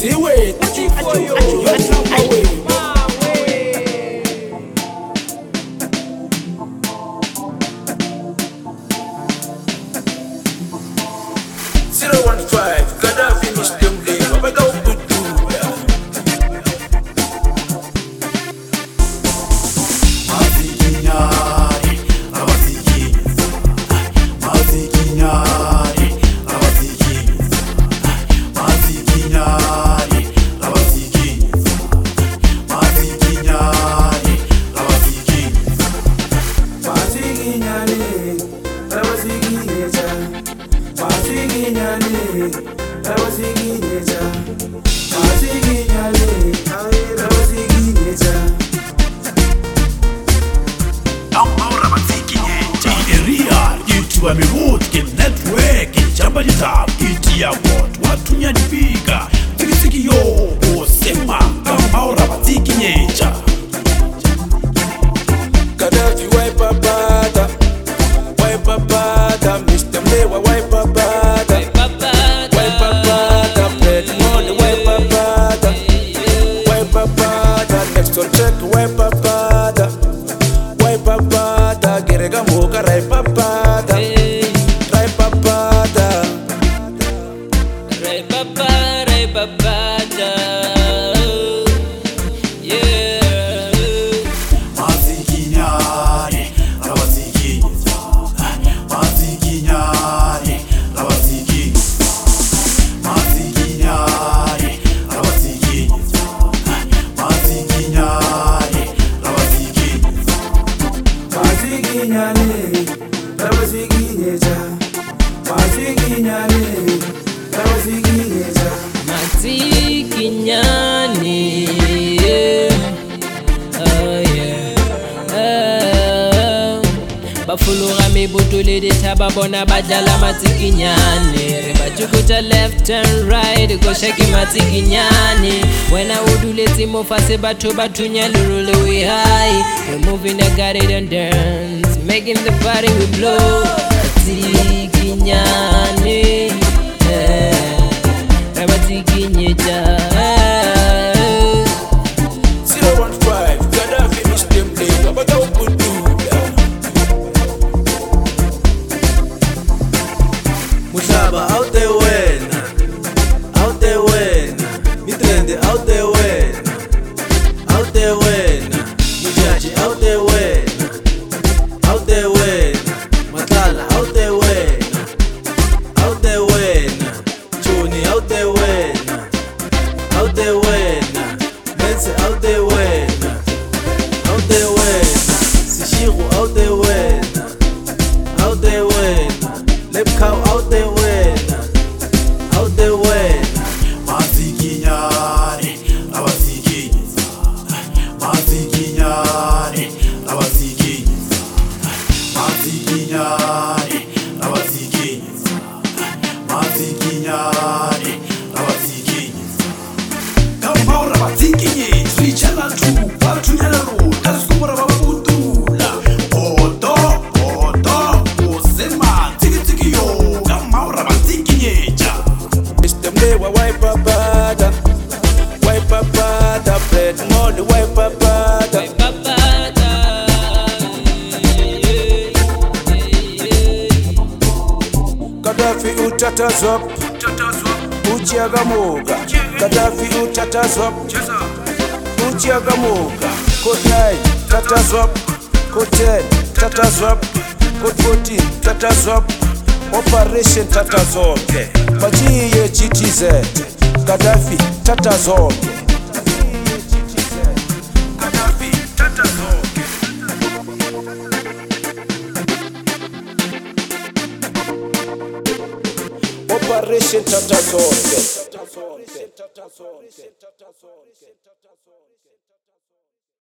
See wait, gotta finish them day. What I go to do? Network jamba ditap iti award watunya difika tikisiki yo osema kama ora batiki nyecha Gaddafi wipe babada Mr. Mlewa wipe babada Bread money wipe babada next on check wipe babada gerega moka wipe babada Bafulura mi butuli di taba bona bajala matikinyane Bachukuta left and right go shaki matikinyane When I would let him off as a batunya lurule we high We're moving the garden and dance Making the party we blow Matikinyane Matikinyane 015, gotta finish them day. What I go to do? Mushaba out there when me trend out there when Mujaji out there when Matala out there when Chuni out there when Mense out there when Sishiru out there when Lepcow out there when Matikinyane kama ora batiki nyecha richala tu watunya laro tasukura babutula odo osema tiki yo kama ora batiki nyecha Mr. Mlewa wipe babada bread money wipe babada Gaddafi utatazop uchiagamoga Gaddafi utatazop uchiagamoga Code 9 tatazop Code 10 tatazop Code 14 tatazop Operation tatazoke Majiye GTZ Gaddafi tatazoke Operation tatazoke